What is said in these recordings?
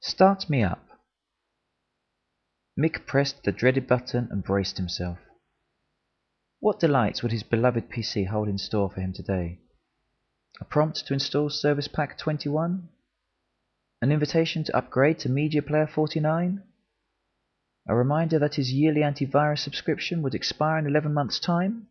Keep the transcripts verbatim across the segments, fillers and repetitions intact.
Start me up. Mick pressed the dreaded button and braced himself. What delights would his beloved P C hold in store for him today? A prompt to install Service Pack twenty-one? An invitation to upgrade to Media Player forty-nine? A reminder that his yearly antivirus subscription would expire in eleven months' time?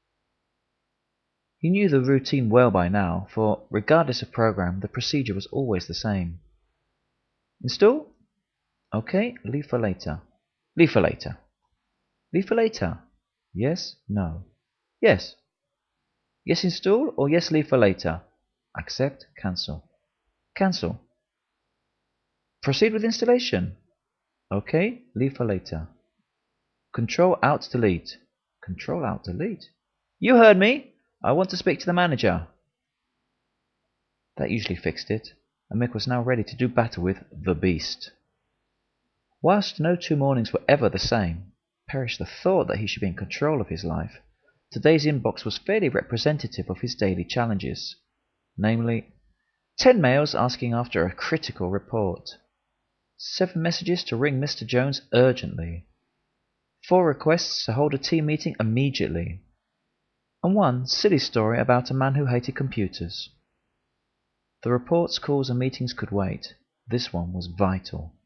He knew the routine well by now, for regardless of program, the procedure was always the same. Install? OK, leave for later. Leave for later. Leave for later. Yes, no. Yes. Yes, install, or yes, leave for later. Accept, cancel. Cancel. Proceed with installation. OK, leave for later. Control Alt Delete. Control Alt Delete. You heard me! I want to speak to the manager. That usually fixed it, and Mick was now ready to do battle with the Beast. Whilst no two mornings were ever the same, perish the thought that he should be in control of his life, today's inbox was fairly representative of his daily challenges. Namely, ten mails asking after a critical report, seven messages to ring Mister Jones urgently, four requests to hold a team meeting immediately, and one silly story about a man who hated computers. The reports, calls and meetings could wait. This one was vital.